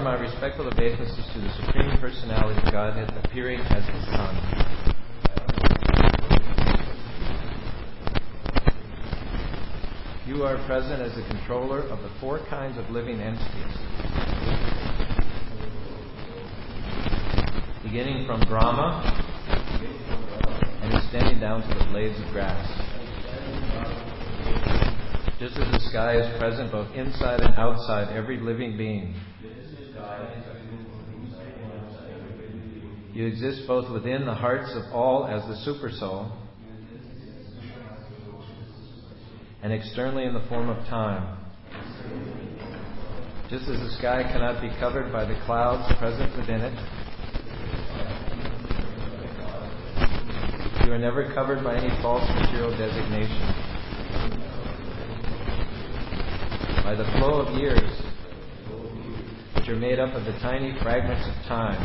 my respectful obeisances to the Supreme Personality of Godhead appearing as the Son. You are present as the controller of the four kinds of living entities, beginning from Brahma and extending down to the blades of grass. Just as the sky is present both inside and outside every living being, you exist both within the hearts of all as the Supersoul and externally in the form of time. Just as the sky cannot be covered by the clouds present within it, you are never covered by any false material designation. By the flow of years, which are made up of the tiny fragments of time,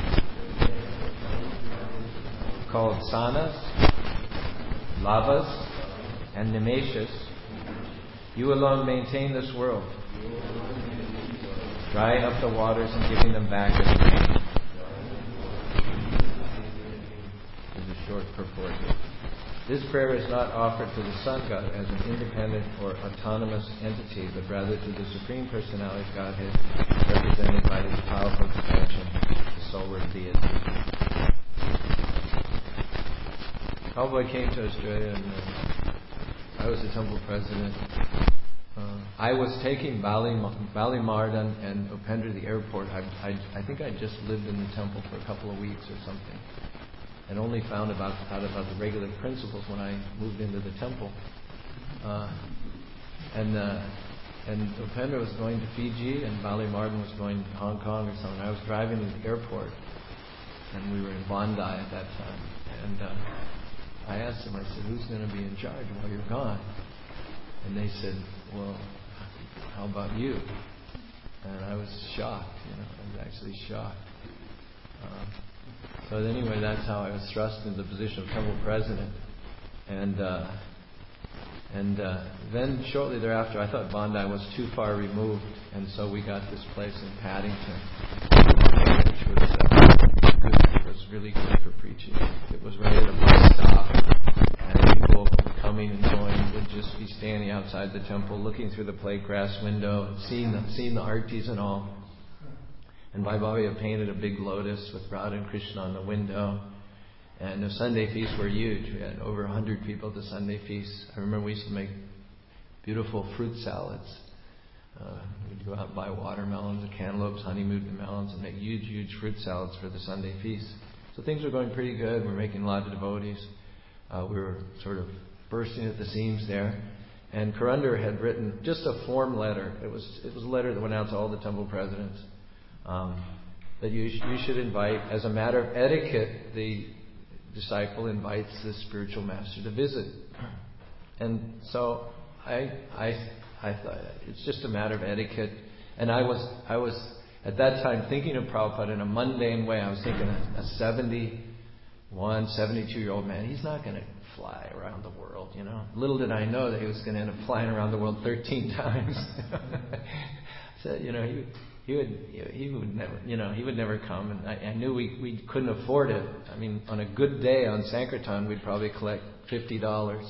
called sanas, lavas, and nimeshas, you alone maintain this world, drying up the waters and giving them back as rain. This is a short purport. This prayer is not offered to the Sun God as an independent or autonomous entity, but rather to the Supreme Personality of Godhead, represented by this powerful expansion, the solar deity. Cowboy came to Australia, and I was the temple president. I was taking Ballymardan and Upendra to the airport. I think I just lived in the temple for a couple of weeks or something, and only found out about the regular principles when I moved into the temple. And Upendra was going to Fiji, and Ballymardan was going to Hong Kong or something. I was driving to the airport, and we were in Bondi at that time. And I asked them, I said, who's going to be in charge while you're gone? And they said, well, how about you? And I was shocked, I was actually shocked. So anyway, that's how I was thrust into the position of temple president. And then shortly thereafter, I thought Bondi was too far removed, and so we got this place in Paddington, which was really good for preaching. It was right at a bus stop, and people coming and going would just be standing outside the temple, looking through the plate glass window, and seeing the artis and all. And Bhai Bobby had painted a big lotus with Radha and Krishna on the window. And the Sunday feasts were huge. We had over 100 people at the Sunday feasts. I remember we used to make beautiful fruit salads. We'd go out and buy watermelons, cantaloupes, honeymoon melons, and make huge, huge fruit salads for the Sunday feasts. So things were going pretty good. We were making a lot of devotees. We were sort of bursting at the seams there. And Karundar had written just a form letter. It was a letter that went out to all the temple presidents. That you should invite, as a matter of etiquette, the disciple invites the spiritual master to visit. And so I thought it's just a matter of etiquette. And I was at that time thinking of Prabhupada in a mundane way. I was thinking a 72-year-old man, he's not going to fly around the world, Little did I know that he was going to end up flying around the world 13 times. So, he would never come, and I knew we couldn't afford it. I mean, on a good day on Sankirtan, we'd probably collect $50.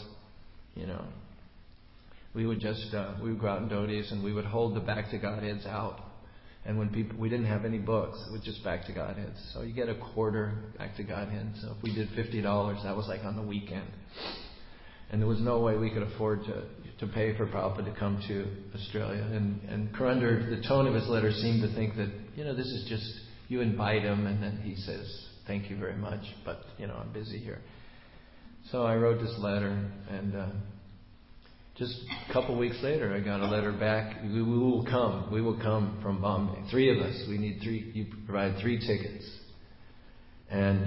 We would we would go out in Dodis, and we would hold the Back to Godheads out. And when we didn't have any books, it was just Back to Godheads. So you get a quarter Back to Godhead. So if we did $50, that was like on the weekend. And there was no way we could afford to pay for Prabhupada to come to Australia. And Karundar, the tone of his letter seemed to think that, this is just, you invite him, and then he says, thank you very much, but, I'm busy here. So I wrote this letter, and just a couple weeks later, I got a letter back. We will come from Bombay. 3 of us. We need 3. You provide 3 tickets. And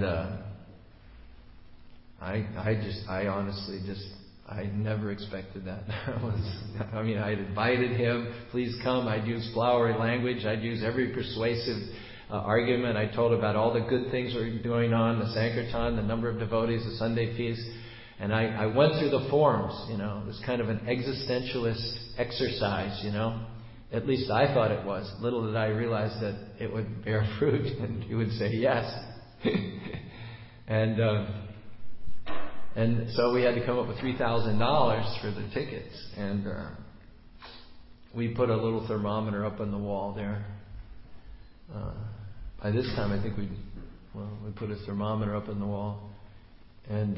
I never expected that. I had invited him, please come. I'd use flowery language. I'd use every persuasive argument. I told about all the good things that were going on, the Sankirtan, the number of devotees, the Sunday feast. And I went through the forms, it was kind of an existentialist exercise, At least I thought it was. Little did I realize that it would bear fruit and he would say yes. And so we had to come up with $3,000 for the tickets. And we put a little thermometer up on the wall there. By this time, I think we put a thermometer up on the wall. And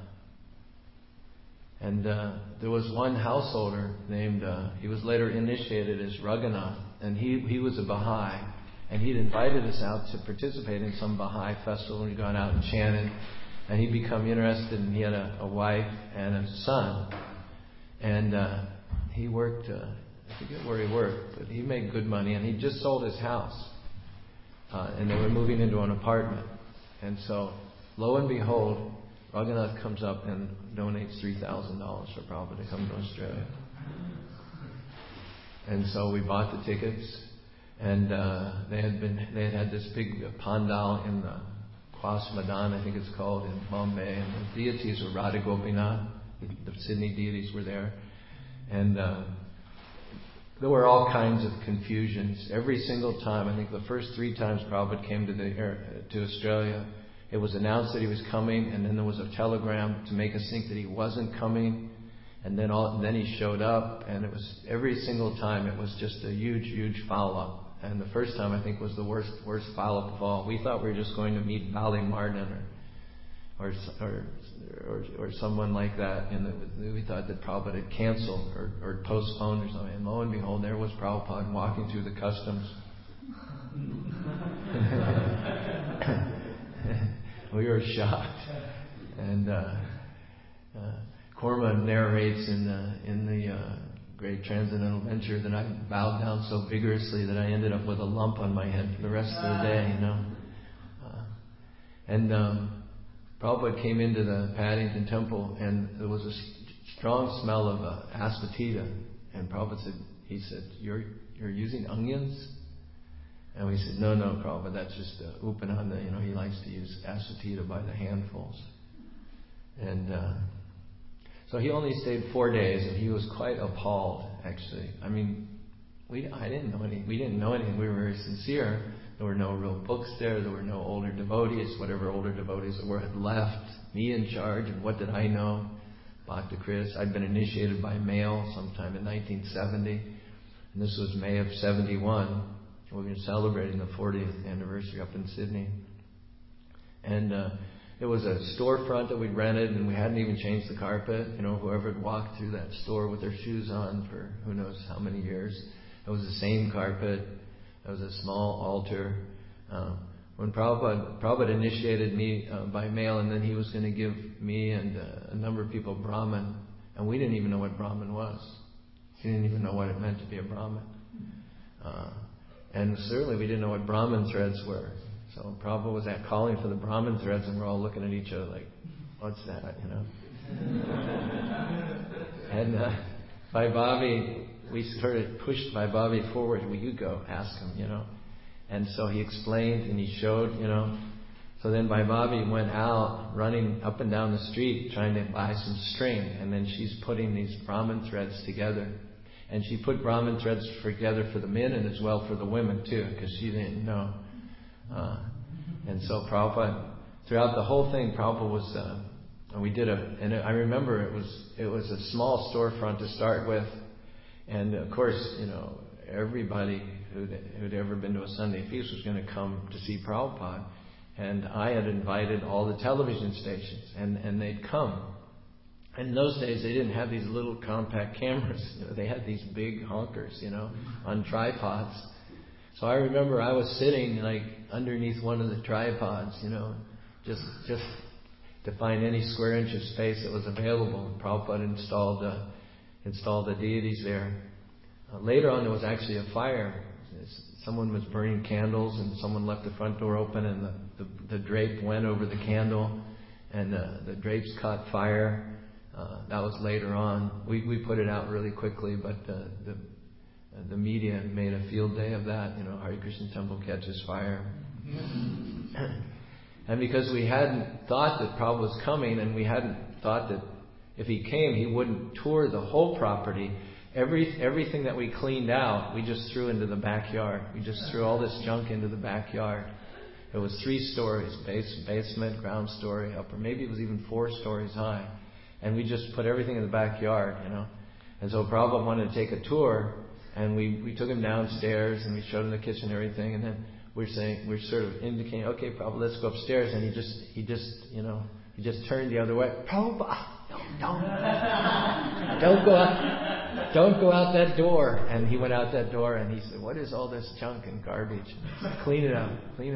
there was one householder named, he was later initiated as Raghunath, and he was a Baha'i, and he'd invited us out to participate in some Baha'i festival, and we'd gone out and chanted, and he'd become interested, and he had a wife and a son, and he worked, I forget where he worked, but he made good money, and he just sold his house, and they were moving into an apartment, and so, lo and behold, Raghunath comes up and donates $3,000 for Prabhupada to come to Australia. And so we bought the tickets, and they had this big pandal in the Kwas Madan, I think it's called, in Bombay, and the deities were Radha Gopinath, the Sydney deities were there, and there were all kinds of confusions. Every single time, I think the first 3 times Prabhupada came to Australia, it was announced that he was coming, and then there was a telegram to make us think that he wasn't coming, and then he showed up, and it was every single time it was just a huge follow-up. And the first time I think was the worst follow-up of all. We thought we were just going to meet Bali Martin or someone like that, and we thought that Prabhupada had canceled or postponed or something. And lo and behold, there was Prabhupada walking through the customs. We were shocked, and Korma narrates in the Great Transcendental Venture that I bowed down so vigorously that I ended up with a lump on my head for the rest of the day, And Prabhupada came into the Paddington Temple, and there was a strong smell of asafoetida, and Prabhupada said, "You're using onions?" And we said, no, Prabhupada, that's just Upananda. He likes to use asafoetida by the handfuls. And so he only stayed 4 days, and he was quite appalled, actually. I mean, we didn't know anything. We were very sincere. There were no real books there. There were no older devotees. Whatever older devotees there were had left. Me in charge, and what did I know? Bhakta Chris. I'd been initiated by mail sometime in 1970, and this was May of 71. We were celebrating the 40th anniversary up in Sydney. And it was a storefront that we'd rented, and we hadn't even changed the carpet. Whoever had walked through that store with their shoes on for who knows how many years. It was the same carpet. It was a small altar. When Prabhupada initiated me by mail, and then he was going to give me and a number of people Brahman, and we didn't even know what Brahman was. We didn't even know what it meant to be a Brahman. And certainly we didn't know what Brahman threads were. So Prabhupada was calling for the Brahman threads, and we're all looking at each other like, what's that, And Bhai Bobby, we sort of pushed Bhai Bobby forward. Will you go ask him, And so he explained and he showed, So then Bhai Bobby went out running up and down the street trying to buy some string. And then she's putting these Brahman threads together. And she put Brahman threads together for the men and as well for the women too, because she didn't know. And so Prabhupada, throughout the whole thing, Prabhupada was, and I remember it was a small storefront to start with. And of course, everybody who'd ever been to a Sunday feast was going to come to see Prabhupada. And I had invited all the television stations, and they'd come. And in those days, they didn't have these little compact cameras. They had these big honkers, on tripods. So I remember I was sitting underneath one of the tripods, just to find any square inch of space that was available. And Prabhupada installed the deities there. Later on, there was actually a fire. Someone was burning candles, and someone left the front door open, and the drape went over the candle, and the drapes caught fire. That was later on. We put it out really quickly, but the media made a field day of that. Hare Krishna Temple catches fire. And because we hadn't thought that Prabhupada was coming, and we hadn't thought that if he came, he wouldn't tour the whole property, everything that we cleaned out, we just threw into the backyard. We just threw all this junk into the backyard. It was 3 stories, basement, ground story, upper. Maybe it was even 4 stories high. And we just put everything in the backyard, And so Prabhupada wanted to take a tour, and we took him downstairs, and we showed him the kitchen and everything, and then we're sort of indicating, okay, Prabhupada, let's go upstairs, and he just turned the other way. Prabhupada, don't go out that door. And he went out that door, and he said, what is all this junk and garbage? And he said, clean it up.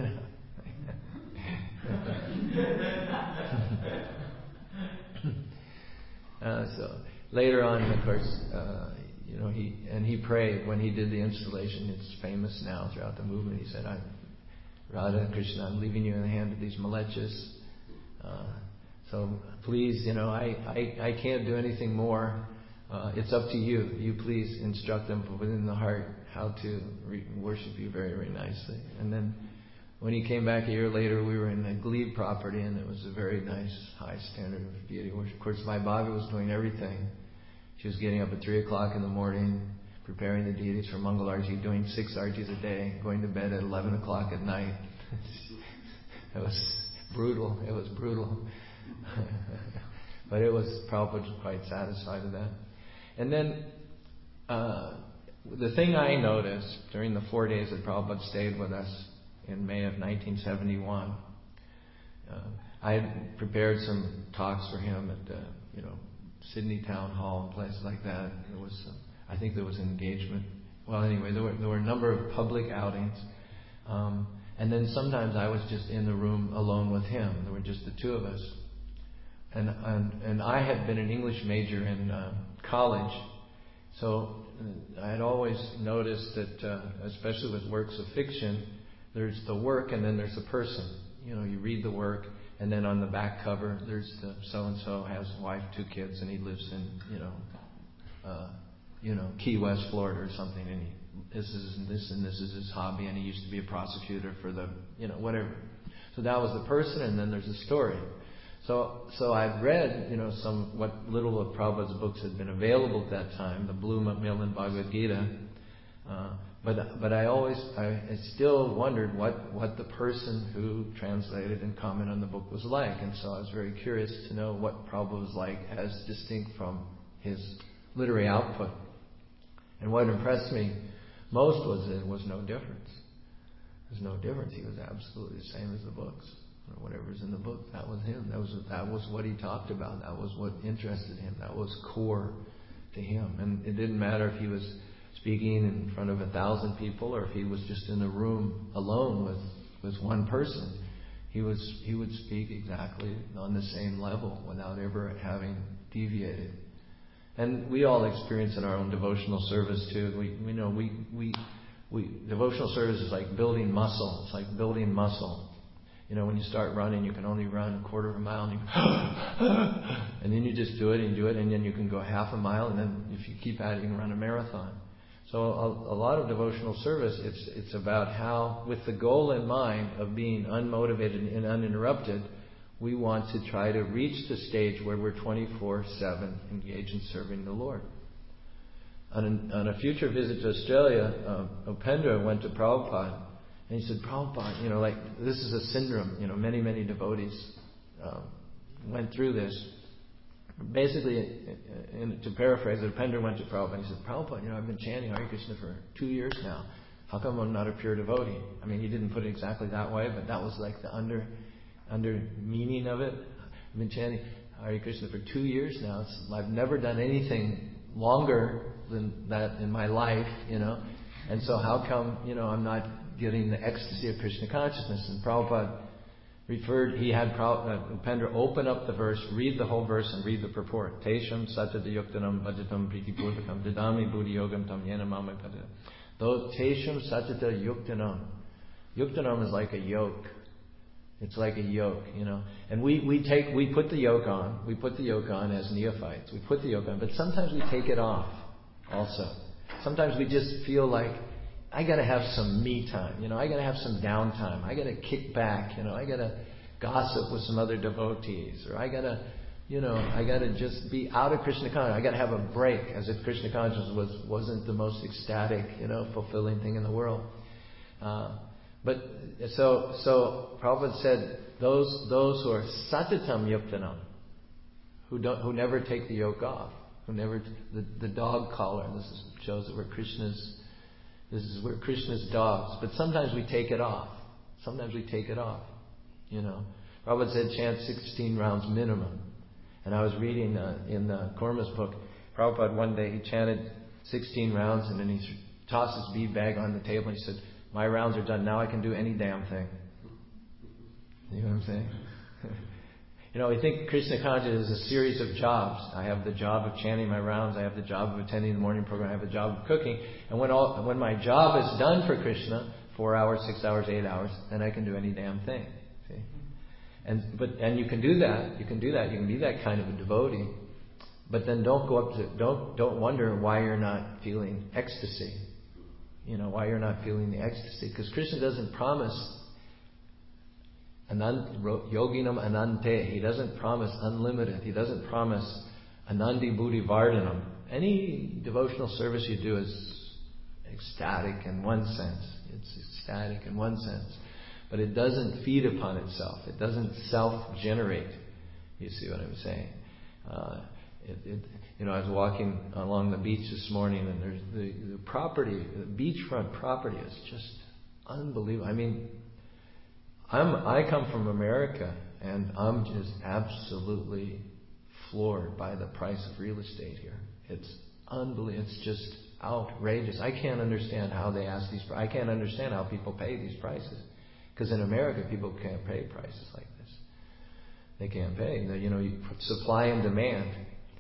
So later on, of course, he prayed when he did the installation. It's famous now throughout the movement. He said, Radha and Krishna, I'm leaving you in the hand of these malechas. So please, I can't do anything more. It's up to you. You please instruct them from within the heart how to worship you very, very nicely. And then when he came back a year later, we were in a glebe property, and it was a very nice, high standard of deity worship. Of course, Mai Bhaga was doing everything. She was getting up at 3 o'clock in the morning, preparing the deities for Mangal Arti, doing 6 artis a day, going to bed at 11 o'clock at night. It was brutal. But Prabhupada was quite satisfied with that. And then the thing I noticed during the 4 days that Prabhupada stayed with us in May of 1971, I had prepared some talks for him at Sydney Town Hall and places like that. I think there was an engagement. Well, anyway, there were a number of public outings. And then sometimes I was just in the room alone with him. There were just the 2 of us. And I had been an English major in college, so I had always noticed that, especially with works of fiction, there's the work and then there's the person. You read the work, and then on the back cover, there's the so-and-so has a wife, 2 kids, and he lives in, Key West, Florida or something, and this is his hobby, and he used to be a prosecutor for the, whatever. So that was the person, and then there's a story. So I'd read, what little of Prabhupada's books had been available at that time, the Blue Macmillan Bhagavad Gita. But I still wondered what the person who translated and commented on the book was like. And so I was very curious to know what Prabhupada was like as distinct from his literary output. And what impressed me most was there was no difference. There's no difference. He was absolutely the same as the books. Whatever's in the book, that was him. That was what he talked about. That was what interested him. That was core to him. And it didn't matter if he was speaking in front of 1,000 people or if he was just in a room alone with one person. He would speak exactly on the same level without ever having deviated. And we all experience in our own devotional service too. We devotional service is like building muscle. It's like building muscle. When you start running, you can only run a quarter of a mile, and then you just do it, and then you can go half a mile, and then if you keep at it, you can run a marathon. So a lot of devotional service, it's about how, with the goal in mind of being unmotivated and uninterrupted, we want to try to reach the stage where we're 24/7 engaged in serving the Lord. On a future visit to Australia, Upendra went to Prabhupada. And he said, Prabhupada, this is a syndrome. Many, many devotees went through this. Basically, to paraphrase it, Upendra went to Prabhupada and he said, Prabhupada, I've been chanting Hare Krishna for 2 years now. How come I'm not a pure devotee? I mean, he didn't put it exactly that way, but that was like the under meaning of it. I've been chanting Hare Krishna for 2 years now. I've never done anything longer than that in my life, And so how come, I'm not getting the ecstasy of Krishna consciousness? And Prabhupada he had Upendra open up the verse, read the whole verse, and read the purport. Tesham satata yuktanam bhajatam pritipurvakam didami buddhi yogam tam yena mama pada. Tesham satata yuktanam. Yuktanam is like a yoke. It's like a yoke, And we put the yoke on. We put the yoke on as neophytes. We put the yoke on, but sometimes we take it off also. Sometimes we just feel like, I got to have some me time. I got to have some downtime. I got to kick back. I got to gossip with some other devotees, or I got to, I got to just be out of Krishna consciousness. I got to have a break, as if Krishna consciousness wasn't the most ecstatic, fulfilling thing in the world. But so Prabhupada said those who are satatam yuktanam, who never take the yoke off, who never the dog collar. Shows that this is where Krishna's dogs. But sometimes we take it off. Prabhupada said chant 16 rounds minimum. And I was reading in the Korma's book, Prabhupada one day he chanted 16 rounds and then he tossed his bead bag on the table and he said, "My rounds are done. Now I can do any damn thing." You know what I'm saying? We think Krishna consciousness is a series of jobs. I have the job of chanting my rounds. I have the job of attending the morning program. I have the job of cooking. And when my job is done for Krishna, 4 hours, 6 hours, 8 hours, then I can do any damn thing. See? And you can do that. You can be that kind of a devotee. But then don't wonder why you're not feeling ecstasy. Why you're not feeling the ecstasy. Because Krishna doesn't promise yoginam anante. He doesn't promise unlimited. He doesn't promise anandi buddhi vardhanam. Any devotional service you do is ecstatic in one sense. It's ecstatic in one sense. But it doesn't feed upon itself. It doesn't self-generate. You see what I'm saying? I was walking along the beach this morning, and there's the property, the beachfront property is just unbelievable. I mean, I come from America, and I'm just absolutely floored by the price of real estate here. It's unbelievable. It's just outrageous. I can't understand how they ask these. I can't understand how people pay these prices. Because in America, people can't pay prices like this. They can't pay. Supply and demand.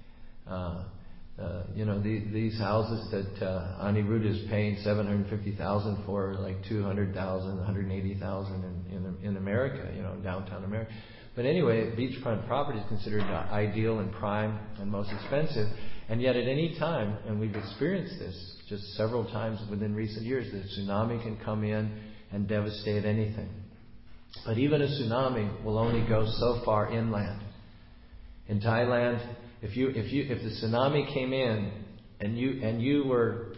These houses that Aniruddha is paying $750,000 for, like $200,000, $180,000 in America, downtown America. But anyway, beachfront property is considered ideal and prime and most expensive. And yet at any time, and we've experienced this just several times within recent years, the tsunami can come in and devastate anything. But even a tsunami will only go so far inland. In Thailand, if the tsunami came in and you were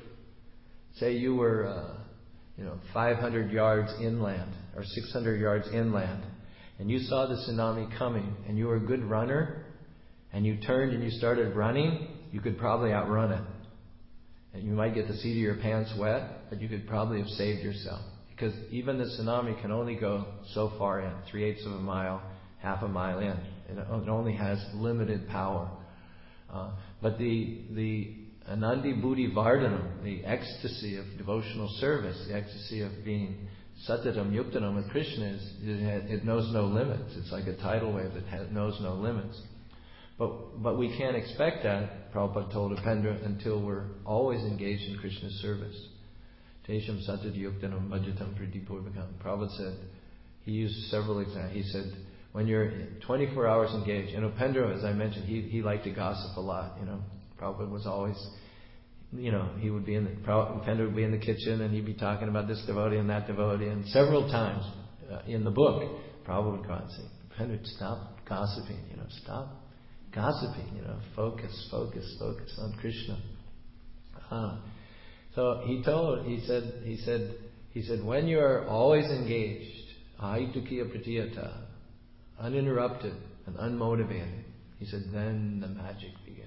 500 yards inland or 600 yards inland, and you saw the tsunami coming and you were a good runner and you turned and you started running, you could probably outrun it. And you might get the seat of your pants wet, but you could probably have saved yourself. Because even the tsunami can only go so far in, 3/8 of a mile, half a mile in. It only has limited power. But the Anandi Buddhi Vardhanam, the ecstasy of devotional service, the ecstasy of being Satatam Yuktanam with Krishna, it knows no limits. It's like a tidal wave that knows no limits. But we can't expect that, Prabhupada told Upendra, until we're always engaged in Krishna's service. Tesham Satat Yuktanam Bhajatam Pritipurvakam. Prabhupada said, he used several examples. He said, when you're 24 hours engaged, and Upendra, as I mentioned, he liked to gossip a lot. Prabhupada was always, he would be Upendra would be in the kitchen and he'd be talking about this devotee and that devotee. And several times in the book, Prabhupada would go out and say, Upendra, stop gossiping, stop gossiping, focus on Krishna. So he said, when you are always engaged, ahitukiya pratiyata, uninterrupted and unmotivated, he said, then the magic begins.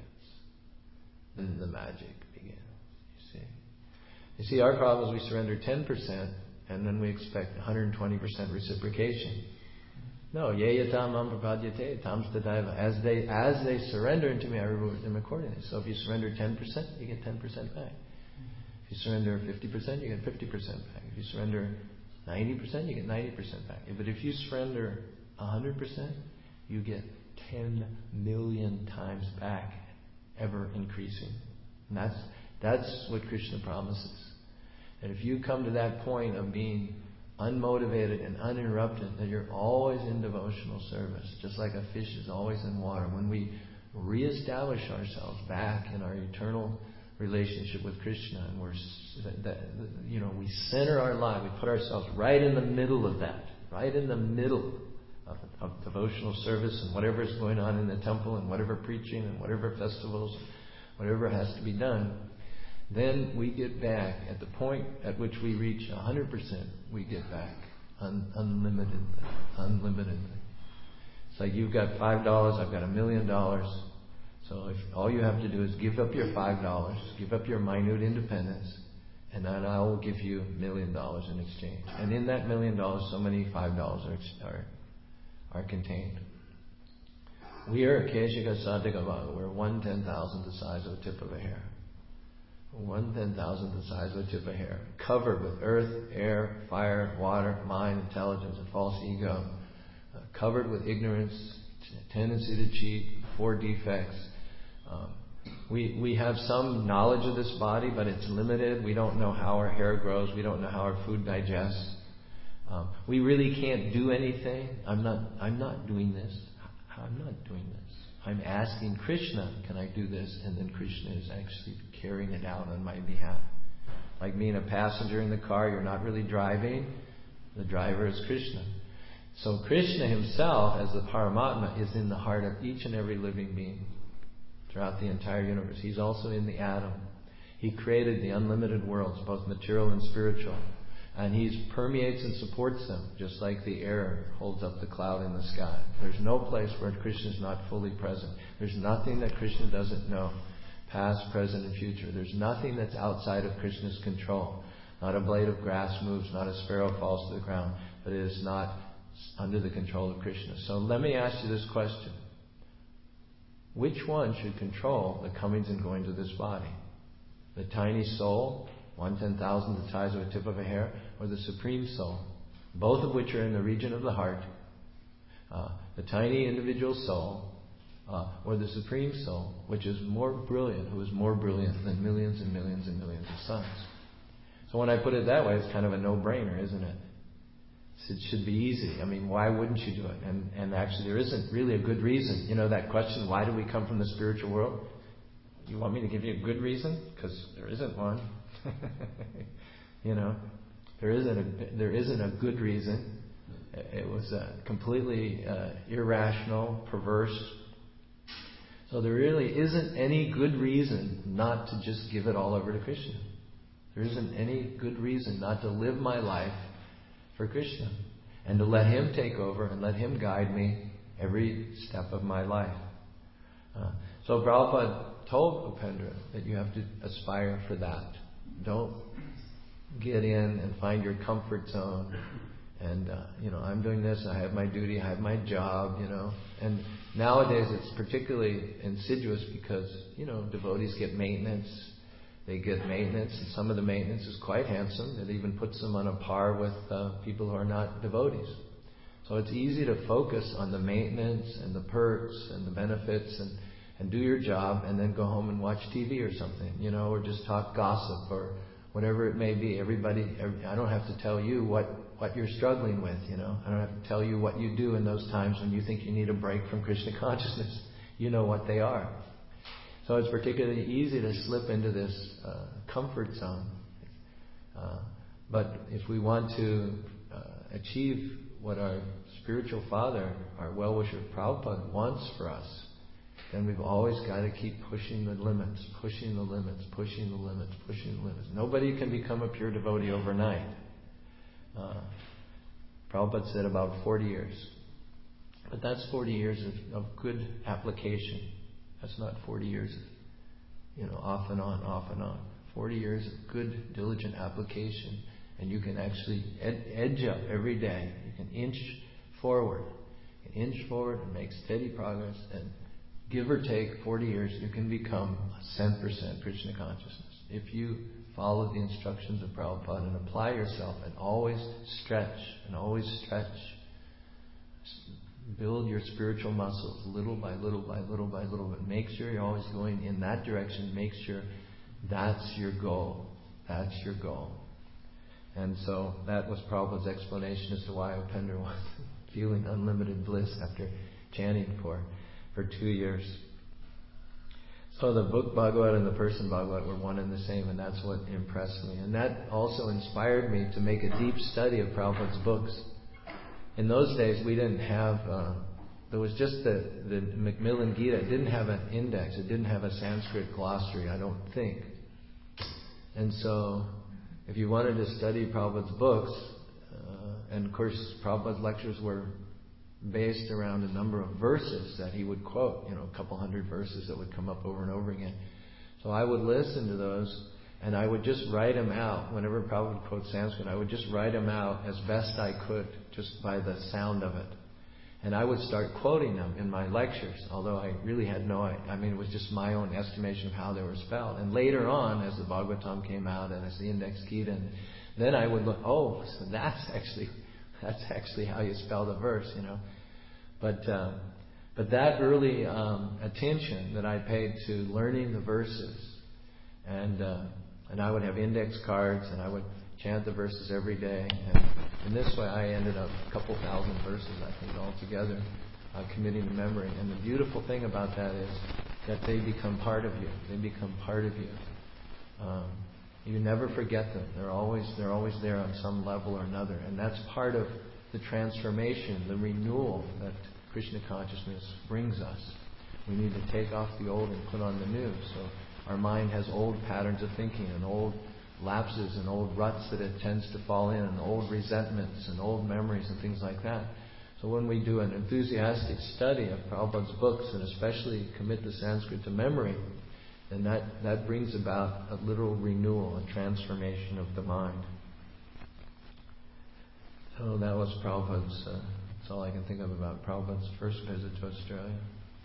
You see, our problem is we surrender 10% and then we expect 120% reciprocation. No, yeyatam prapadyate tam stadaiva. As they surrender into me, I reward them accordingly. So if you surrender 10%, you get 10% back. If you surrender 50%, you get 50% back. If you surrender 90%, you get 90% back. But if you surrender 100%, you get 10 million times back, ever increasing. And that's what Krishna promises. And if you come to that point of being unmotivated and uninterrupted, that you're always in devotional service, just like a fish is always in water. When we reestablish ourselves back in our eternal relationship with Krishna, and we center our life, we put ourselves right in the middle of that, right in the middle of devotional service and whatever is going on in the temple and whatever preaching and whatever festivals, whatever has to be done, then we get back at the point at which we reach 100%, we get back unlimitedly. It's like you've got $5, I've got $1 million. So if all you have to do is give up your $5, give up your minute independence, and then I will give you $1 million in exchange. And in that $1 million, so many $5 are contained. We are Keshika Sadhikavaga. We're 1/10,000 the size of a tip of a hair. 1/10,000 the size of a tip of a hair. Covered with earth, air, fire, water, mind, intelligence, and false ego. Covered with ignorance, tendency to cheat, 4 defects. We have some knowledge of this body, but it's limited. We don't know how our hair grows. We don't know how our food digests. We really can't do anything. I'm not doing this. I'm not doing this. I'm asking Krishna, can I do this? And then Krishna is actually carrying it out on my behalf. Like being a passenger in the car, you're not really driving. The driver is Krishna. So Krishna himself, as the Paramatma, is in the heart of each and every living being throughout the entire universe. He's also in the atom. He created the unlimited worlds, both material and spiritual. And He permeates and supports them, just like the air holds up the cloud in the sky. There's no place where Krishna is not fully present. There's nothing that Krishna doesn't know, past, present, and future. There's nothing that's outside of Krishna's control. Not a blade of grass moves, not a sparrow falls to the ground, but it is not under the control of Krishna. So let me ask you this question. Which one should control the comings and goings of this body? The tiny soul, 1/10,000 the size of a tip of a hair, or the Supreme Soul, both of which are in the region of the heart, the tiny individual soul, or the Supreme Soul, which is more brilliant, who is more brilliant than millions and millions and millions of suns. So when I put it that way, it's kind of a no-brainer, isn't it? It should be easy. I mean, why wouldn't you do it? And actually, there isn't really a good reason. You know that question, why do we come from the spiritual world? You want me to give you a good reason? Because there isn't one. You know, there isn't a good reason. It was completely irrational, perverse. So there really isn't any good reason not to just give it all over to Krishna. There isn't any good reason not to live my life for Krishna and to let Him take over and let Him guide me every step of my life. So Prabhupada told Upendra that you have to aspire for that. Don't get in and find your comfort zone and I'm doing this, I have my duty, I have my job, and nowadays it's particularly insidious because devotees get maintenance. They get maintenance, and some of the maintenance is quite handsome. It even puts them on a par with people who are not devotees. So it's easy to focus on the maintenance and the perks and the benefits and do your job and then go home and watch TV or something, or just talk gossip or whatever it may be. I don't have to tell you what you're struggling with, I don't have to tell you what you do in those times when you think you need a break from Krishna consciousness. You know what they are. So it's particularly easy to slip into this comfort zone. But if we want to achieve what our spiritual father, our well-wisher Prabhupada wants for us, then we've always got to keep pushing the limits, pushing the limits, pushing the limits, pushing the limits. Nobody can become a pure devotee overnight. Prabhupada said about 40 years. But that's 40 years of good application. That's not 40 years of, off and on. 40 years of good, diligent application. And you can actually edge up every day. You can inch forward. You can inch forward and make steady progress. And give or take 40 years, you can become 100% Krishna consciousness. If you follow the instructions of Prabhupada and apply yourself and always stretch. Build your spiritual muscles little by little by little by little. But make sure you're always going in that direction. Make sure that's your goal. That's your goal. And so that was Prabhupada's explanation as to why Upendra was feeling unlimited bliss after chanting for 2 years. So the book Bhagavad and the person Bhagavad were one and the same, and that's what impressed me. And that also inspired me to make a deep study of Prabhupada's books. in those days we didn't have, there was just the Macmillan Gita. It didn't have an index. It didn't have a Sanskrit glossary, I don't think. And so, if you wanted to study Prabhupada's books, and of course Prabhupada's lectures were based around a number of verses that he would quote, a couple hundred verses that would come up over and over again. So I would listen to those, and I would just write them out. Whenever Prabhupada would quote Sanskrit, I would just write them out as best I could, just by the sound of it. And I would start quoting them in my lectures, although I really had no idea. I mean, it was just my own estimation of how they were spelled. And later on, as the Bhagavatam came out and as the Index Gita, then I would look, so that's actually how you spell the verse, But that early attention that I paid to learning the verses, and I would have index cards, and I would chant the verses every day, and in this way I ended up a couple thousand verses, I think, altogether, committing to memory. And the beautiful thing about that is that they become part of you. They become part of you. You never forget them. They're always there on some level or another, and that's part of the transformation, the renewal that Krishna consciousness brings us. We need to take off the old and put on the new. So our mind has old patterns of thinking and old lapses and old ruts that it tends to fall in, and old resentments and old memories and things like that. So when we do an enthusiastic study of Prabhupada's books, and especially commit the Sanskrit to memory, then that brings about a literal renewal, a transformation of the mind. So that was Prabhupada's, that's all I can think of about Prabhupada's first visit to Australia.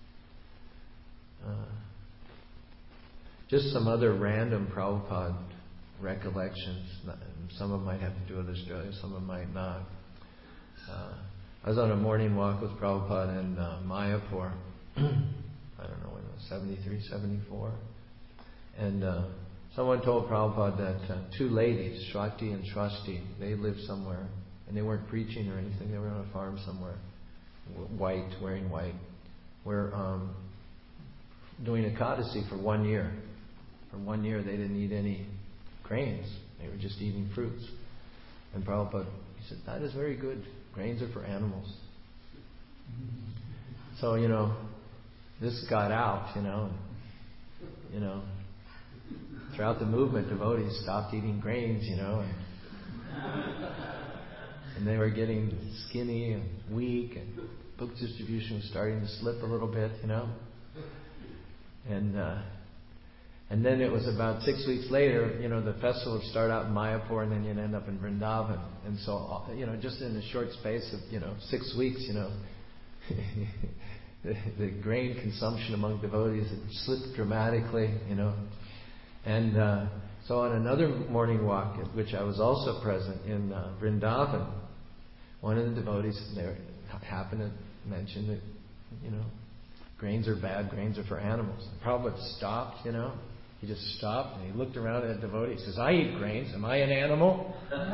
Just some other random Prabhupada recollections. Some of them might have to do with Australia, some of them might not. I was on a morning walk with Prabhupada in Mayapur. I don't know when it was, 73, 74. And someone told Prabhupada that two ladies, Shwati and Shrasti, they lived somewhere, and they weren't preaching or anything. They were on a farm somewhere, wearing white. Were doing Ekadasi for 1 year. For 1 year, they didn't eat any grains. They were just eating fruits. And Prabhupada, he said, that is very good. Grains are for animals. So, this got out, throughout the movement, devotees stopped eating grains, and they were getting skinny and weak, and book distribution was starting to slip a little bit, And then it was about 6 weeks later, the festival would start out in Mayapur, and then you'd end up in Vrindavan. And so, just in a short space of, 6 weeks, the grain consumption among devotees had slipped dramatically, And so on another morning walk, at which I was also present in Vrindavan, one of the devotees there happened to mention that, grains are bad, grains are for animals. And Prabhupada stopped, He just stopped and he looked around at the devotee. He says, I eat grains. Am I an animal?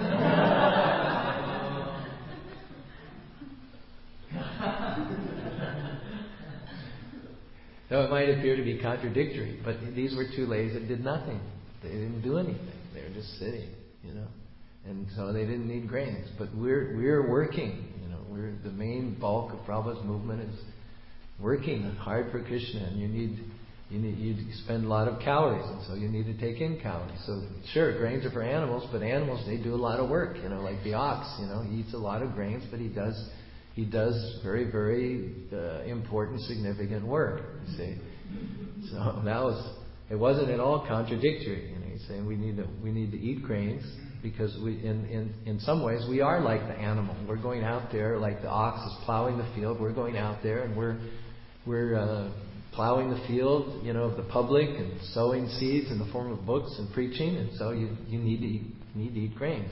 So it might appear to be contradictory, but these were two ladies that did nothing. They didn't do anything. They were just sitting, And so they didn't need grains. But we're working, We're the main bulk of Prabhupada's movement is working hard for Krishna, and you spend a lot of calories, and so you need to take in calories. So sure, grains are for animals, but animals, they do a lot of work, like the ox, he eats a lot of grains, but he does very, very important, significant work, you see. So it wasn't at all contradictory, he's saying we need to eat grains, because we, in some ways, we are like the animal. We're going out there like the ox is plowing the field. We're going out there and we're plowing the field, of the public, and sowing seeds in the form of books and preaching. And so you need to eat grains,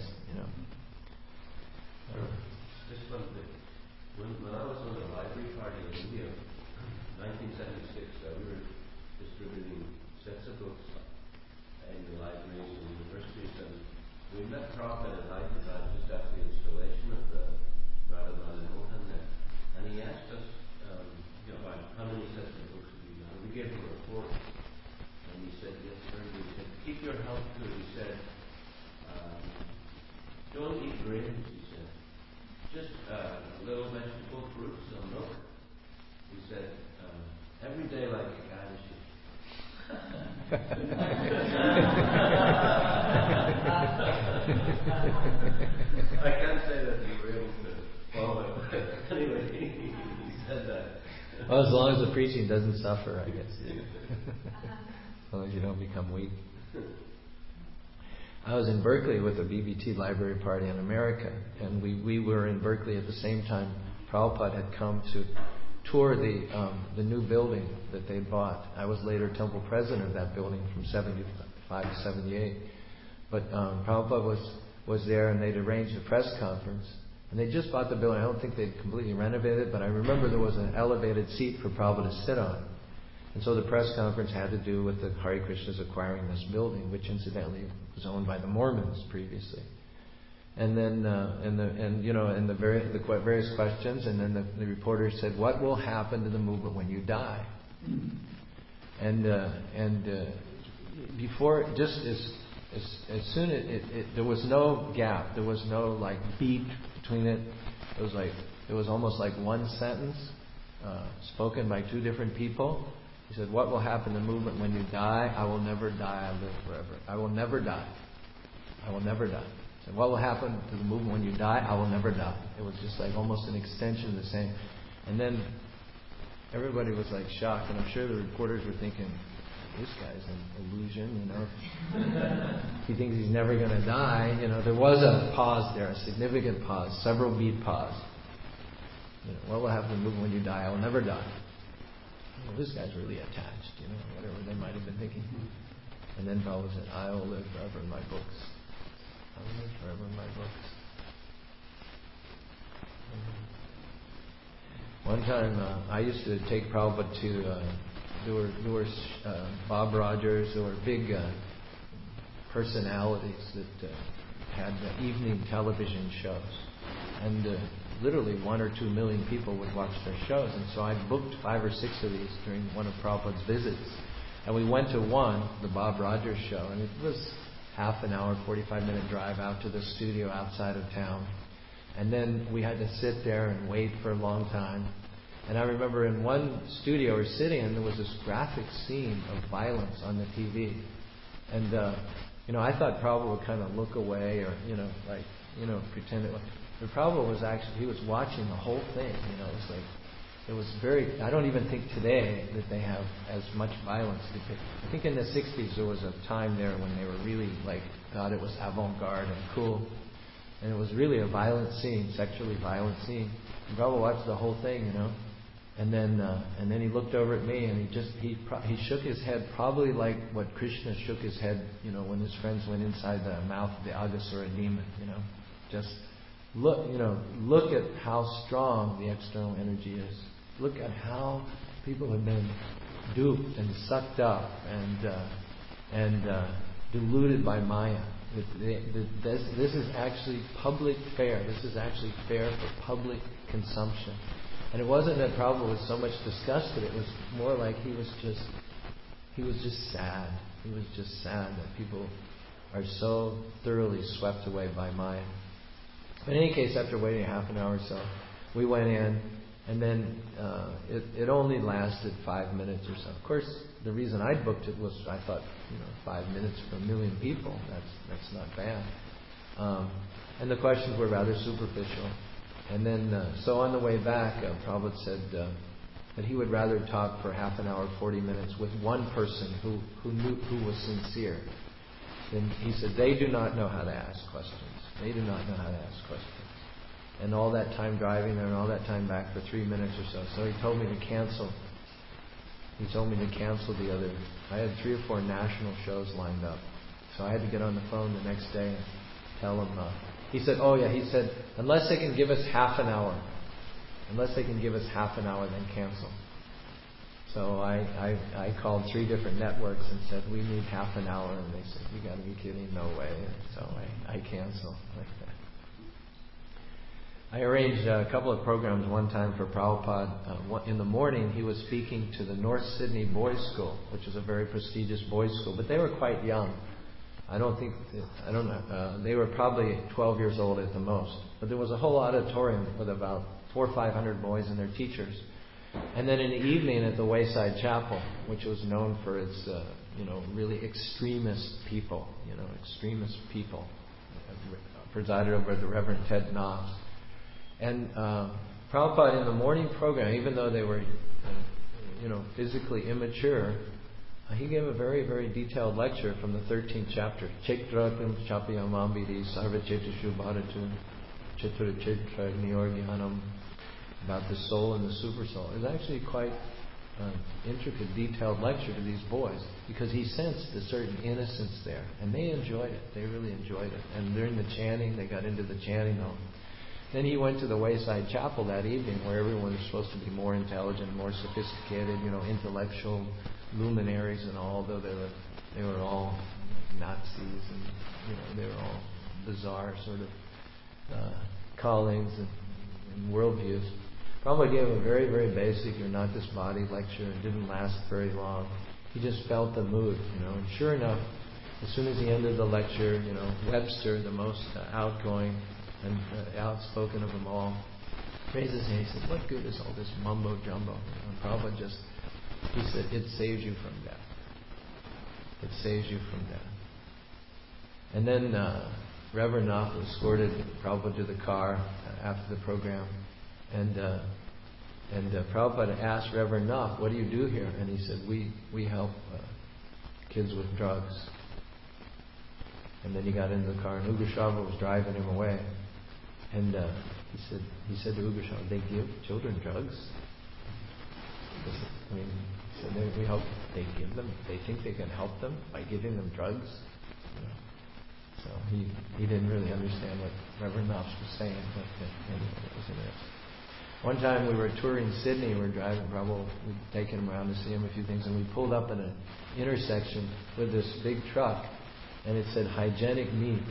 Just one thing. When I was on the library party in India, 1976, we were distributing sets of books in the libraries and universities, and we met Prabhupada at Hyderabad just after the installation of the Radha Madan Mohan there, and he asked us, how many sets of books have you done? We gave him a report, and he said, yes, very good. He said, keep your health good. He said, don't eat grains, he said. Just little vegetable, fruit, some milk. He said, every day like Ekadashi. I can't say that we were able to follow it, but anyway, he said that. Well, as long as the preaching doesn't suffer, I guess. As long as you don't become weak. I was in Berkeley with a BBT library party in America, and we were in Berkeley at the same time Prabhupada had come to tour the new building that they bought. I was later temple president of that building from 75 to 78. But Prabhupada was there, and they'd arranged a press conference. And they just bought the building. I don't think they'd completely renovated it, but I remember there was an elevated seat for Prabhupada to sit on. And so the press conference had to do with the Hare Krishnas acquiring this building, which incidentally was owned by the Mormons previously. And then, the various questions, and then the reporter said, "What will happen to the movement when you die?" Before, just as soon there was no gap, there was no like beat between it. It was almost like one sentence spoken by two different people. He said, "What will happen to the movement when you die? I will never die. I live forever. I will never die. I will never die." He said, "What will happen to the movement when you die? I will never die." It was just like almost an extension of the same. And then everybody was like shocked, and I'm sure the reporters were thinking, "This guy's an illusion, He thinks he's never going to die." There was a pause there, a significant pause, several beat pause. What will happen to the movement when you die? I will never die. Well, this guy's really attached, whatever they might have been thinking. And then Prabhupada said, "I will live forever in my books. I will live forever in my books." One time, I used to take Prabhupada to, there were Bob Rogers, there were big personalities that had evening television shows. And literally 1 or 2 million people would watch their shows. And so I booked 5 or 6 of these during one of Prabhupada's visits. And we went to one, the Bob Rogers show, and it was half an hour, 45-minute drive out to the studio outside of town. And then we had to sit there and wait for a long time. And I remember in one studio we were sitting in, there was this graphic scene of violence on the TV. And, I thought Prabhupada would kind of look away or, pretend it was. But Prabhupada was actually, he was watching the whole thing. It was very, I don't even think today that they have as much violence depicted. I think in the 60s there was a time there when they were really thought it was avant-garde and cool. And it was really a violent scene, sexually violent scene. And Prabhupada watched the whole thing, And then he looked over at me, and he shook his head, probably like what Krishna shook his head, when his friends went inside the mouth of the Aghasura demon, Just look at how strong the external energy is. Look at how people have been duped and sucked up and deluded by Maya. This is actually public fare. This is actually fare for public consumption. And it wasn't that Prabhupada was so much disgusted. It was more like he was just sad. He was just sad that people are so thoroughly swept away by Maya. But in any case, after waiting half an hour or so, we went in, and then it only lasted 5 minutes or so. Of course, the reason I booked it was I thought, 5 minutes for 1 million people, that's not bad. And the questions were rather superficial. And then, so on the way back, Prabhupada said that he would rather talk for half an hour, 40 minutes with one person who was sincere. And he said, they do not know how to ask questions. They do not know how to ask questions. And all that time driving there and all that time back for 3 minutes or so. So he told me to cancel. He told me to cancel the other. I had 3 or 4 national shows lined up. So I had to get on the phone the next day and tell him. He said, unless they can give us half an hour. Unless they can give us half an hour, then cancel. So I called 3 different networks and said, we need half an hour. And they said, you got to be kidding, no way. And so I canceled like that. I arranged a couple of programs one time for Prabhupada. In the morning, he was speaking to the North Sydney Boys School, which is a very prestigious boys' school, but they were quite young. I don't know. They were probably 12 years old at the most. But there was a whole auditorium with about or 500 boys and their teachers. And then in the evening at the Wayside Chapel, which was known for its, really extremist people, presided over the Reverend Ted Knox. And Prabhupada in the morning program, even though they were, physically immature, he gave a very, very detailed lecture from the 13th chapter. Chetratam Chapayamambiri Sarvachetashu Bharatu Chetra Chetra Niorgyanam, about the soul and the super soul. It was actually quite intricate, detailed lecture to these boys, because he sensed a certain innocence there, and they enjoyed it. They really enjoyed it. And during the chanting, they got into the chanting hall. Then he went to the Wayside Chapel that evening, where everyone was supposed to be more intelligent, more sophisticated, intellectual luminaries and all, though they were all Nazis and they were all bizarre sort of callings and worldviews. Prabhupada gave a very, very basic, you're not this body lecture. It didn't last very long. He just felt the mood, and sure enough, as soon as he ended the lecture, Webster, the most outgoing and outspoken of them all, raised his hand. He said, "What good is all this mumbo jumbo?" And Prabhupada he said, "It saves you from death. It saves you from death." And then Reverend Nath escorted Prabhupada to the car after the program, and Prabhupada asked Reverend Nath, "What do you do here?" And he said, "We help kids with drugs." And then he got into the car, and Ugashava was driving him away. And he said to Ugashava, "They give children drugs?" He said, "We hope they give them. They think they can help them by giving them drugs." So he didn't really understand what Reverend Knox was saying, but anyway, it was interesting. One time we were touring Sydney. We were driving. We'd taken him around to see him a few things, and we pulled up at an intersection with this big truck, and it said hygienic meat.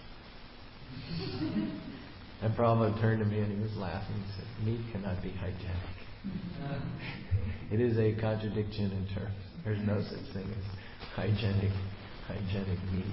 And Prabhupada turned to me and he was laughing. He said, "Meat cannot be hygienic." It is a contradiction in terms. There's no such thing as hygienic meat.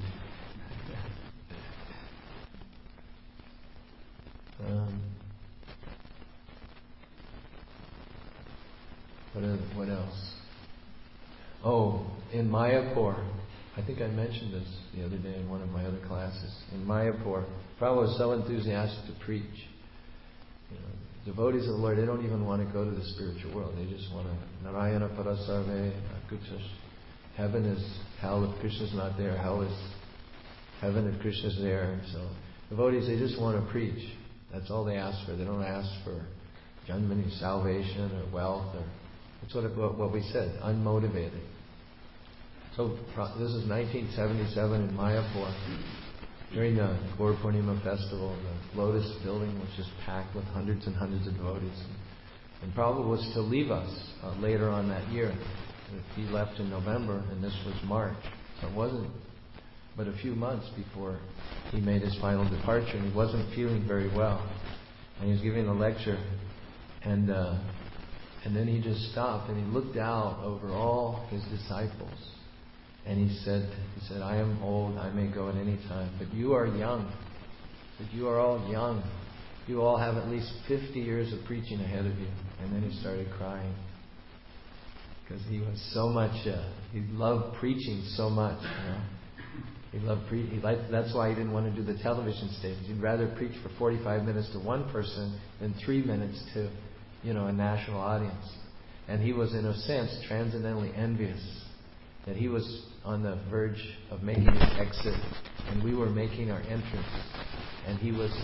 What else? Oh, in Mayapur, I think I mentioned this the other day in one of my other classes. In Mayapur, Prabhupada was so enthusiastic to preach. Devotees of the Lord, they don't even want to go to the spiritual world. They just want to Narayana Parasarve, heaven is hell if Krishna's not there. Hell is heaven if Krishna's there. So devotees, they just want to preach. That's all they ask for. They don't ask for Janmani, salvation or wealth. That's what we said, unmotivated. So this is 1977 in Mayapur. During the Gaur Purnima festival, the Lotus building was just packed with hundreds and hundreds of devotees. And Prabhupada was to leave us later on that year. He left in November, and this was March. So it wasn't but a few months before he made his final departure, and he wasn't feeling very well. And he was giving a lecture, and then he just stopped, and he looked out over all his disciples. And he said, "I am old, I may go at any time, but you are young. But you are all young. You all have at least 50 years of preaching ahead of you." And then he started crying. Because he was so much, he loved preaching so much, He loved preaching. That's why he didn't want to do the television stations. He'd rather preach for 45 minutes to one person than 3 minutes to, a national audience. And he was, in a sense, transcendently envious that he was on the verge of making his exit, and we were making our entrance. And he was,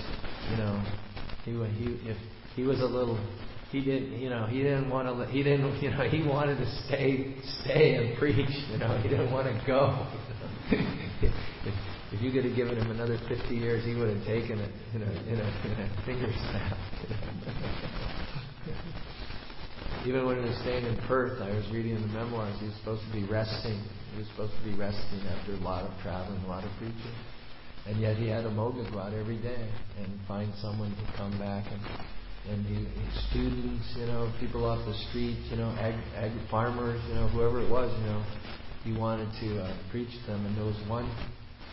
he was a little. He didn't want to. He wanted to stay and preach. He didn't want to go. If you could have given him another 50 years, he would have taken it in a finger snap. Even when he was staying in Perth, I was reading in the memoirs, he was supposed to be resting. He was supposed to be resting after a lot of traveling, a lot of preaching. And yet he had a moga go out every day and find someone to come back. And students, people off the street, ag farmers, whoever it was, he wanted to preach to them. And there was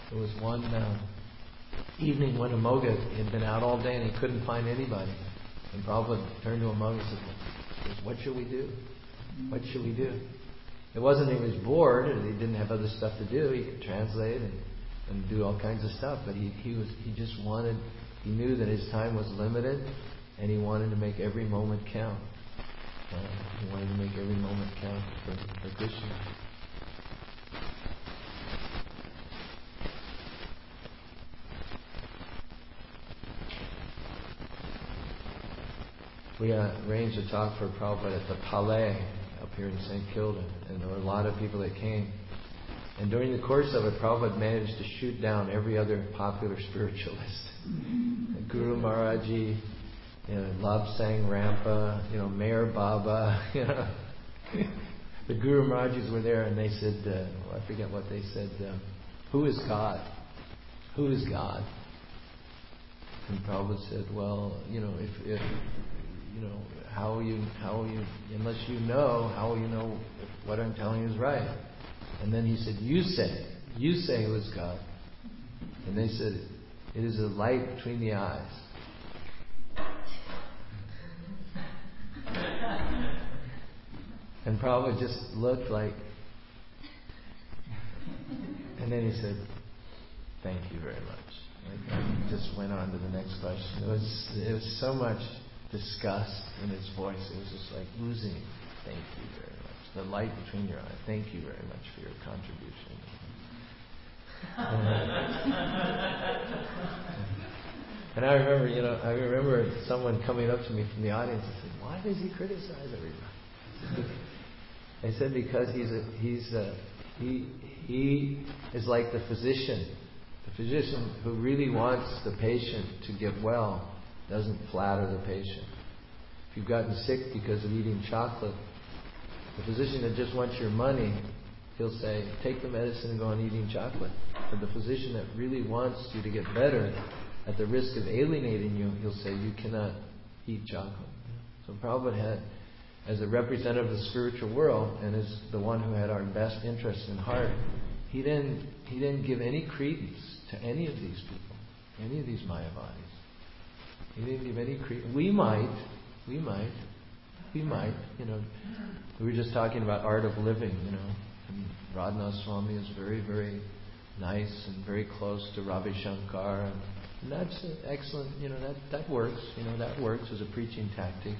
one evening when a moga had been out all day and he couldn't find anybody. And Prabhupada turned to a monk and said, what should we do? What should we do? It wasn't he was bored, and he didn't have other stuff to do. He could translate and do all kinds of stuff, but he knew that his time was limited, and he wanted to make every moment count. He wanted to make every moment count for Krishna. We arranged a talk for Prabhupada at the Palais up here in St. Kilda, and there were a lot of people that came. And during the course of it, Prabhupada managed to shoot down every other popular spiritualist. Guru Maharaji, Labsang Rampa, Mayor Baba, The Guru Maharajas were there, and they said, I forget what they said, who is God? Who is God? And Prabhupada said, well, if how will you, unless you know, how will you know if what I'm telling you is right? And then he said, you say who is God. And they said, it is a light between the eyes. And Prabhupada just looked like, and then he said, thank you very much. He just went on to the next question. It was so much disgust in his voice. It was just like oozing. Thank you very much. The light between your eyes. Thank you very much for your contribution. And I remember someone coming up to me from the audience and said, why does he criticize everybody? I said, because he is like the physician. The physician who really wants the patient to get well doesn't flatter the patient. If you've gotten sick because of eating chocolate, the physician that just wants your money, he'll say, take the medicine and go on eating chocolate. But the physician that really wants you to get better, at the risk of alienating you, he'll say, you cannot eat chocolate. So Prabhupada had, as a representative of the spiritual world, and as the one who had our best interests in heart, he didn't give any credence to any of these people, any of these Mayavadis. He didn't give any credence. We might. We were just talking about art of living, And Radhanath Swami is very, very nice and very close to Ravi Shankar, and that's excellent. That works. That works as a preaching tactic.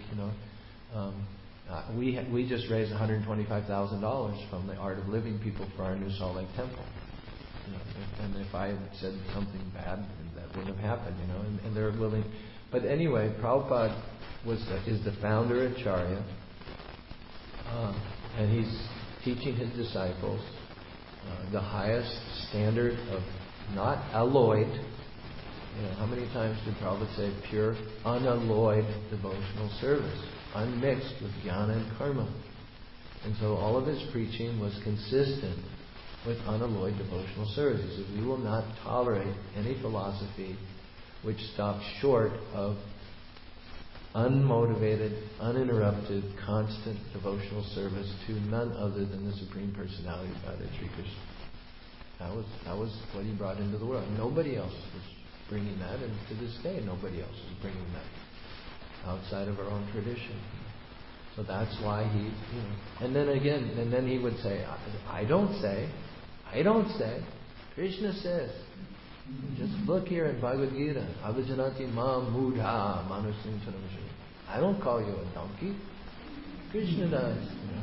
We just raised $125,000 from the Art of Living people for our new Salt Lake Temple. And if I had said something bad, that wouldn't have happened. And they're willing. But anyway, Prabhupada is the founder Acharya, and he's teaching his disciples the highest standard of not alloyed. How many times did Prabhupada say pure, unalloyed devotional service, unmixed with jnana and karma? And so all of his preaching was consistent with unalloyed devotional service. He said, we will not tolerate any philosophy which stops short of unmotivated, uninterrupted, constant devotional service to none other than the Supreme Personality of Godhead, Sri Krishna. That was what he brought into the world. Nobody else was bringing that, and to this day, nobody else is bringing that outside of our own tradition. So that's why he, and then he would say, I don't say, Krishna says. Just look here in Bhagavad Gita, Avajanati mam mudha manusim tanamashim. I don't call you a donkey. Krishna does.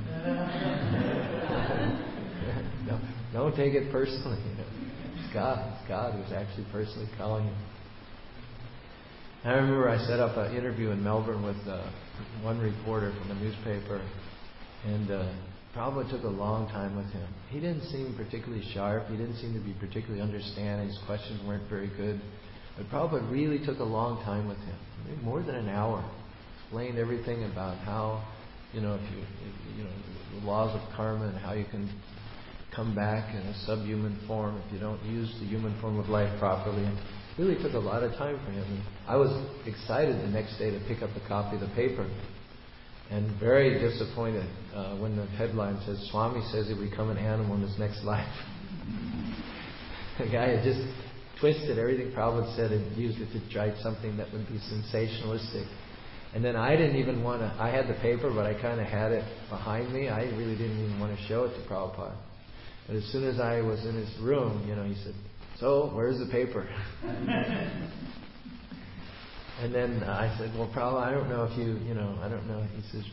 No, don't take it personally. It's God who's actually personally calling you. I remember I set up an interview in Melbourne with one reporter from a newspaper, and Prabhupada took a long time with him. He didn't seem particularly sharp. He didn't seem to be particularly understanding. His questions weren't very good. But Prabhupada really took a long time with him, maybe more than an hour. Explained everything about how, if you the laws of karma and how you can come back in a subhuman form if you don't use the human form of life properly. And really took a lot of time for him. And I was excited the next day to pick up a copy of the paper. And very disappointed when the headline says, Swami says he'll become an animal in his next life. The guy had just twisted everything Prabhupada said and used it to write something that would be sensationalistic. And then I didn't even want to, I had the paper, but I kind of had it behind me. I really didn't even want to show it to Prabhupada. But as soon as I was in his room, he said, "So, where's the paper?" And then I said, "Well, Prabhupada, I don't know if you, I don't know." He says,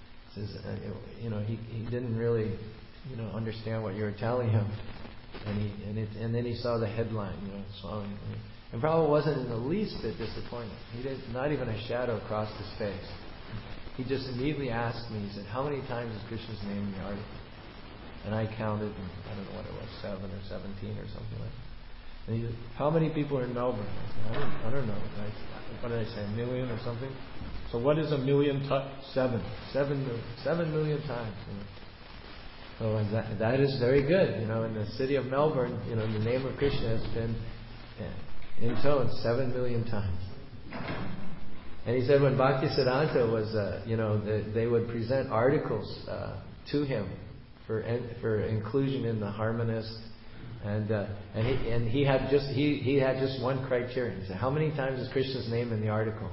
he didn't really, understand what you were telling him. And then he saw the headline, Swami. And Prabhupada wasn't in the least bit disappointed. He didn't, not even a shadow crossed his face. He just immediately asked me, he said, "How many times is Krishna's name in the article?" And I counted, and I don't know what it was, 7 or 17 or something like that. And he said, "How many people are in Melbourne?" I said, I don't know. What did I say, 1 million or something? So what is 1 million times? 7 million times. So that is very good. In the city of Melbourne, the name of Krishna has been intoned 7 million times. And he said when Bhaktisiddhanta was, they would present articles to him for inclusion in the Harmonist, and he had just one criterion. He said, "How many times is Krishna's name in the article?"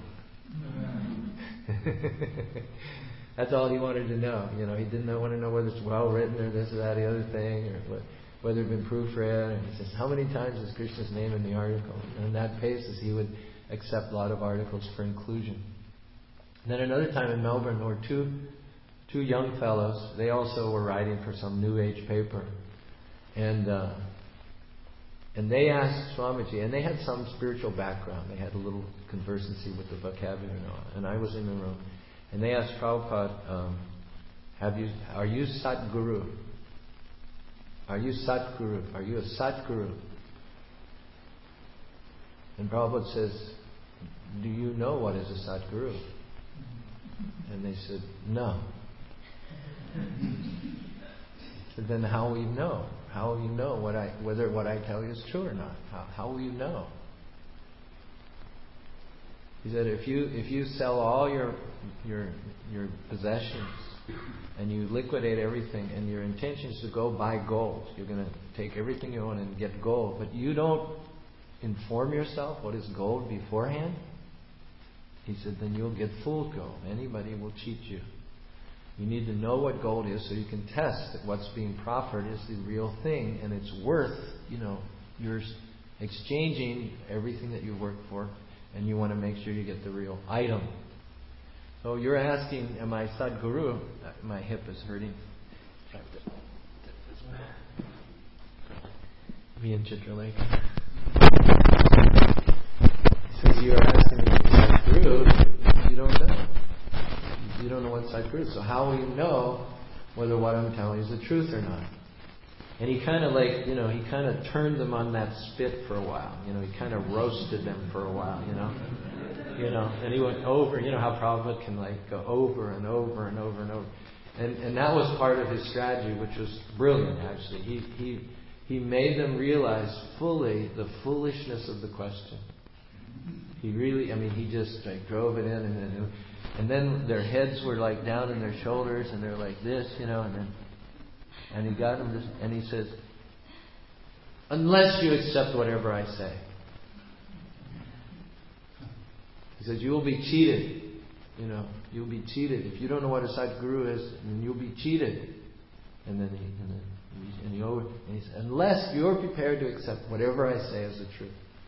That's all he wanted to know. He didn't want to know whether it's well written or this or that, the other thing, or whether it had been proofread. And he says, "How many times is Krishna's name in the article?" And on that basis, he would accept a lot of articles for inclusion. And then another time in Melbourne, there were two young fellows. They also were writing for some New Age paper, and they asked Swamiji, and they had some spiritual background. They had a little conversancy with the vocabulary and all. And I was in the room, and they asked Prabhupada, "Are you Satguru? Are you Satguru? Are you a Satguru?" And Prabhupada says, "Do you know what is a Satguru?" And they said, "No." So then how will you know? How will you know whether what I tell you is true or not? How will you know? He said, if you sell all your possessions and you liquidate everything, and your intention is to go buy gold, you're going to take everything you own and get gold, but you don't inform yourself what is gold beforehand, he said, then you'll get fooled gold. Anybody will cheat you. You need to know what gold is so you can test that what's being proffered is the real thing, and it's worth, you're exchanging everything that you work for, and you want to make sure you get the real item. So you're asking, am I Sadguru? My hip is hurting. Me and Chitralekha. He says, you're asking me if I'm Sadguru, you don't know. You don't know what Sadguru is. So how will you know whether what I'm telling you is the truth or not? And he kind of he kind of turned them on that spit for a while. He kind of roasted them for a while, and he went over, how Prabhupada can go over and over and over and over. And that was part of his strategy, which was brilliant, actually. He made them realize fully the foolishness of the question. He really, he just drove it in, and then their heads were down in their shoulders, and they're like this, and he got them, and he says, unless you accept whatever I say. He says, you will be cheated. You'll be cheated. If you don't know what a Sadguru is, then you'll be cheated. And he said, unless you're prepared to accept whatever I say as the truth.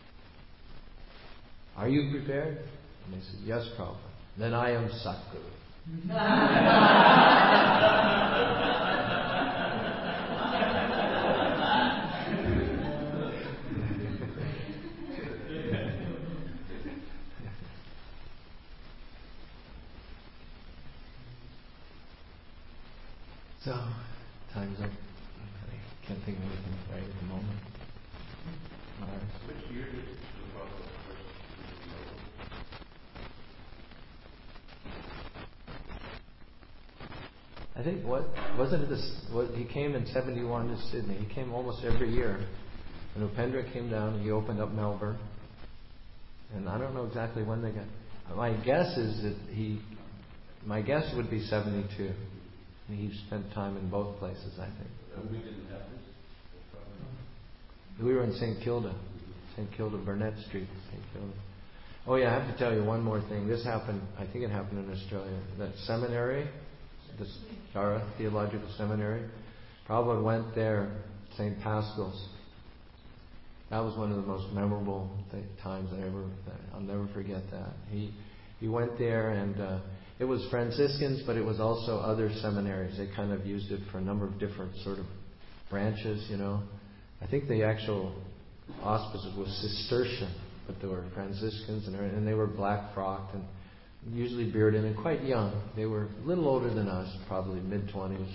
Are you prepared? And they said, yes, Prabhupada. Then I am Satguru. So, time's up. I can't think of anything right at the moment. Which year did the Prabhupada first visit Melbourne? I think he came in 71 to Sydney. He came almost every year. When Upendra came down, he opened up Melbourne. And I don't know exactly when they got. My guess would be 72. He spent time in both places, I think. And we didn't have this? We were in St Kilda, Burnett Street, St Kilda. Oh yeah, I have to tell you one more thing. This happened, I think it happened in Australia. That seminary, the Shara Theological Seminary, Prabhupada went there, St. Pascal's. That was one of the most memorable times I'll never forget that. He went there, and it was Franciscans, but it was also other seminaries. They kind of used it for a number of different sort of branches, you know. I think the actual auspices was Cistercian, but there were Franciscans, and they were black-frocked and usually bearded and quite young. They were a little older than us, probably mid-20s.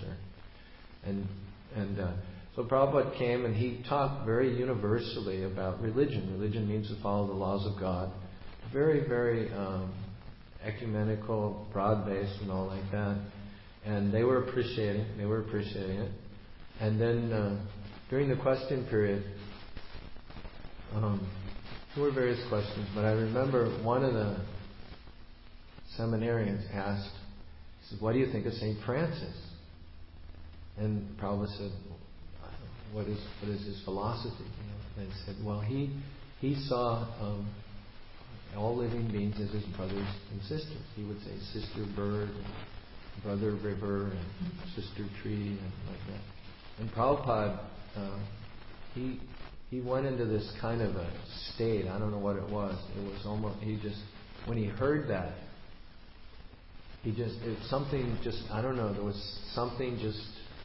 So Prabhupada came and he talked very universally about religion. Religion means to follow the laws of God. Very, very ecumenical, broad-based and all like that. And they were appreciating it. And then during the question period, there were various questions, but I remember one of the seminarians asked, he said, "What do you think of St. Francis?" And Prabhupada said, what is his philosophy? You know? And he said, well, he saw all living beings as his brothers and sisters. He would say sister bird, and brother river, and sister tree, and like that. And Prabhupada, he went into this kind of a state. I don't know what it was. It was almost, when he heard that, I don't know, there was something just,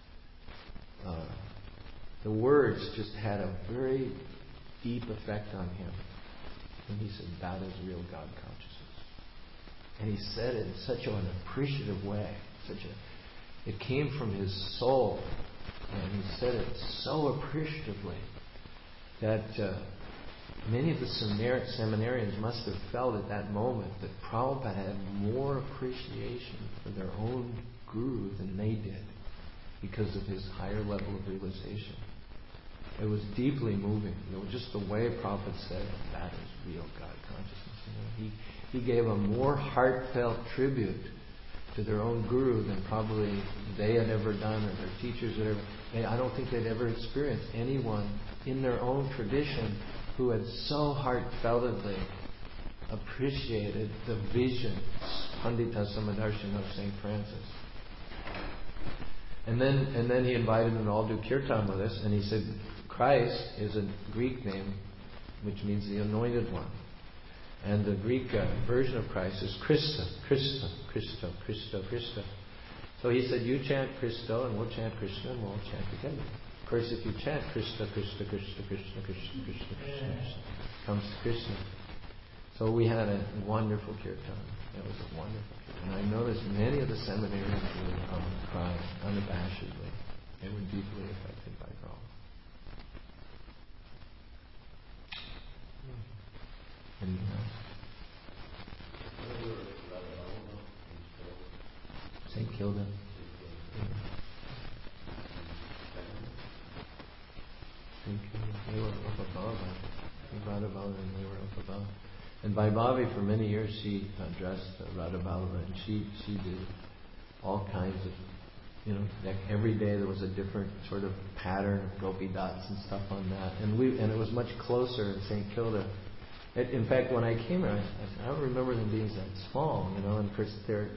the words just had a very deep effect on him. And he said, that is real God consciousness. And he said it in such an appreciative way. It came from his soul. And he said it so appreciatively that many of the seminarians must have felt at that moment that Prabhupada had more appreciation for their own guru than they did because of his higher level of realization. It was deeply moving. You know, just the way Prabhupada said, that is real God consciousness. You know, he gave a more heartfelt tribute to their own guru than probably they had ever done or their teachers had ever. I don't think they'd ever experienced anyone in their own tradition who had so heartfeltedly appreciated the vision, Pandita Samadarshana of St. Francis. And then he invited them to all do kirtan with us, and he said, Christ is a Greek name, which means the anointed one. And the Greek version of Christ is Christo, Christo, Christo, Christo, Christo. So he said, you chant Christo, and we'll chant Krishna, and we'll chant together. Of course, if you chant Krishna, Krishna, Krishna, Krishna, Krishna, Krishna, Krishna, comes to Krishna. So we had a wonderful kirtan. It was a wonderful kirtan. And I noticed many of the seminarians were crying unabashedly. They were deeply affected by Prabhupada. Anything else? St. Kilda. They were up above. Radha Ballava, and they were up above. And Vaibhavi, for many years, she dressed Radha Ballava, and she did all kinds of, like every day there was a different sort of pattern of gopi dots and stuff on that. And it was much closer in St. Kilda. In fact, when I came here, I don't remember them being that small, and of course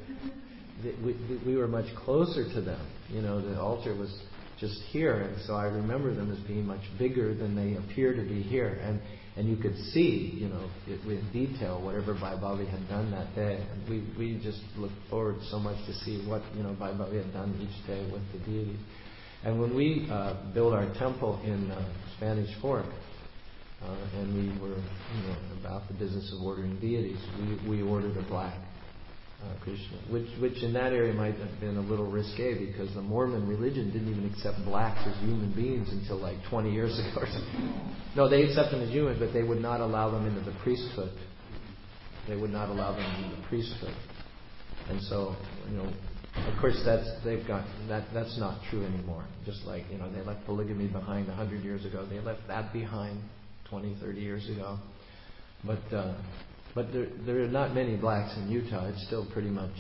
we were much closer to them. The altar was just here, and so I remember them as being much bigger than they appear to be here. And you could see, with detail, whatever Vaibhavi had done that day. And we just looked forward so much to see what, Vaibhavi had done each day with the deities. And when we built our temple in Spanish Fork, and we were, about the business of ordering deities, we ordered a black Krishna, which in that area might have been a little risque because the Mormon religion didn't even accept blacks as human beings until like 20 years ago or something. No, they accept them as humans, but they would not allow them into the priesthood. They would not allow them into the priesthood. And so, of course that's not true anymore. Just like, they left polygamy behind 100 years ago. They left that behind 20, 30 years ago. But there are not many blacks in Utah. It's still pretty much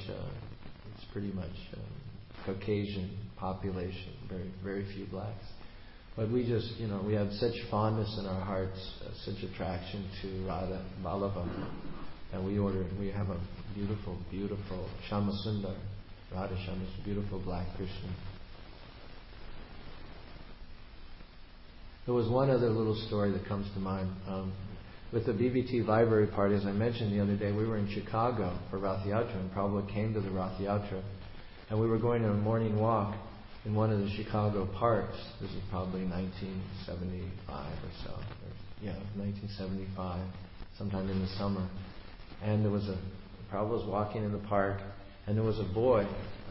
Caucasian population. Very, very few blacks. But we just, we have such fondness in our hearts, such attraction to Radha Ballava, And we have a beautiful, beautiful Shyamasundar, Radha Shyamasundar, beautiful black Krishna. There was one other little story that comes to mind. With the BBT library party, as I mentioned the other day, we were in Chicago for Rath Yatra, and Prabhupada came to the Rath Yatra, and we were going on a morning walk in one of the Chicago parks. This is probably 1975 or so. 1975, sometime in the summer. And Prabhupada was walking in the park, and there was a boy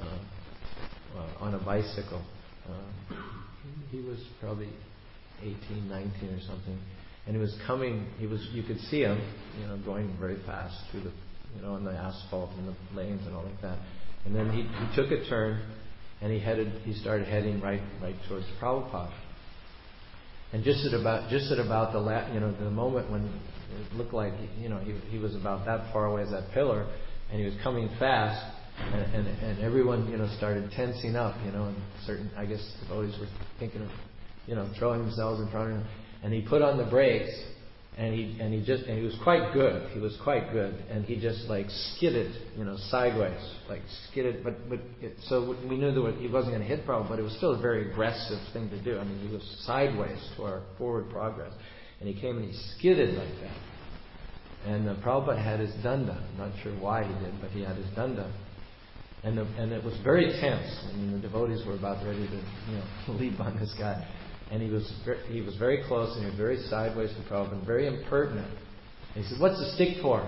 on a bicycle. He was probably 18, 19 or something. And he was coming, you could see him, going very fast through the, on the asphalt and the lanes and all like that. And then he took a turn, and he started heading right towards Prabhupada. And just at about the moment when it looked like, he was about that far away as that pillar, and he was coming fast, and everyone, started tensing up, and certain, I guess, devotees were thinking of, throwing themselves in front of him. And he put on the brakes, and he was quite good. He was quite good, and he just skidded, sideways, skidded. So we knew that he wasn't going to hit Prabhupada, but it was still a very aggressive thing to do. I mean, he was sideways to our forward progress, and he came and he skidded like that. And Prabhupada had his danda. I'm not sure why he did, but he had his danda. And it was very tense. I mean, the devotees were about ready to, leap on this guy. And he was very close, and he was very sideways to Prabhupada, and very impertinent. And he said, "What's the stick for?"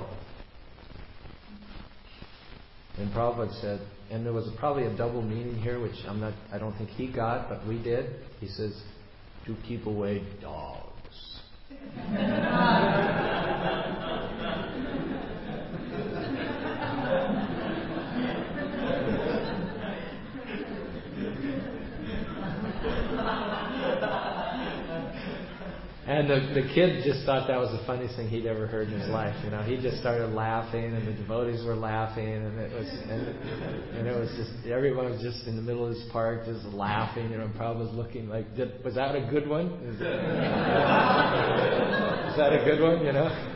And Prabhupada said, and there was probably a double meaning here, which I don't think he got, but we did. He says, "To keep away dogs." And the kid just thought that was the funniest thing he'd ever heard in his life. He just started laughing, and the devotees were laughing, and it was just, everyone was just in the middle of this park just laughing. And Prabhupada was looking like, was that a good one? Is that a good one?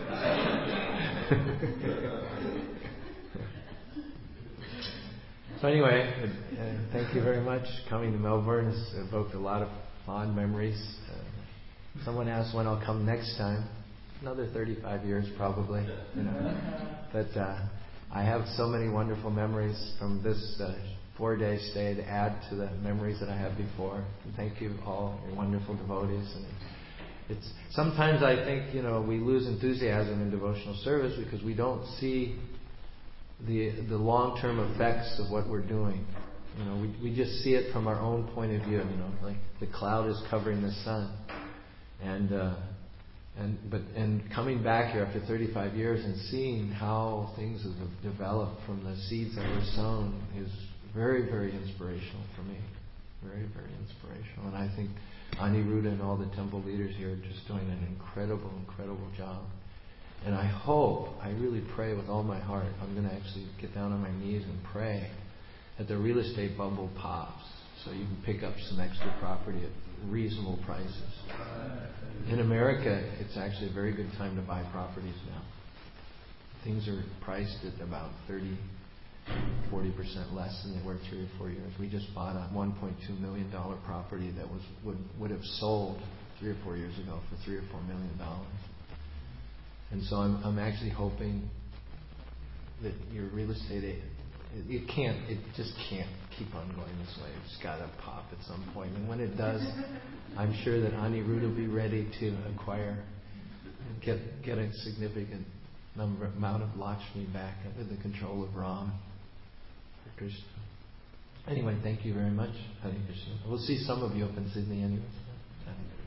So anyway, thank you very much. Coming to Melbourne has evoked a lot of fond memories. Someone asked when I'll come next time. Another 35 years probably. But I have so many wonderful memories from this 4-day stay to add to the memories that I had before. And thank you all, your wonderful devotees. And sometimes I think we lose enthusiasm in devotional service because we don't see the long-term effects of what we're doing. We just see it from our own point of view. Like the cloud is covering the sun. And coming back here after 35 years and seeing how things have developed from the seeds that were sown is very, very inspirational for me. Very, very inspirational. And I think Aniruddha and all the temple leaders here are just doing an incredible, incredible job. And I hope, I really pray with all my heart, I'm going to actually get down on my knees and pray that the real estate bubble pops so you can pick up some extra property at reasonable prices. In America, it's actually a very good time to buy properties now. Things are priced at about 30-40% less than they were 3 or 4 years. We just bought a $1.2 million property that would have sold 3 or 4 years ago for $3 or $4 million. And so I'm actually hoping that your real estate, it just can't keep on going this way. It's got to pop at some point. And when it does, I'm sure that Aniruddha will be ready to acquire and get a significant amount of Lakshmi back under the control of Ram for Krishna. Anyway, thank you very much. Hare Krishna. We'll see some of you up in Sydney anyway.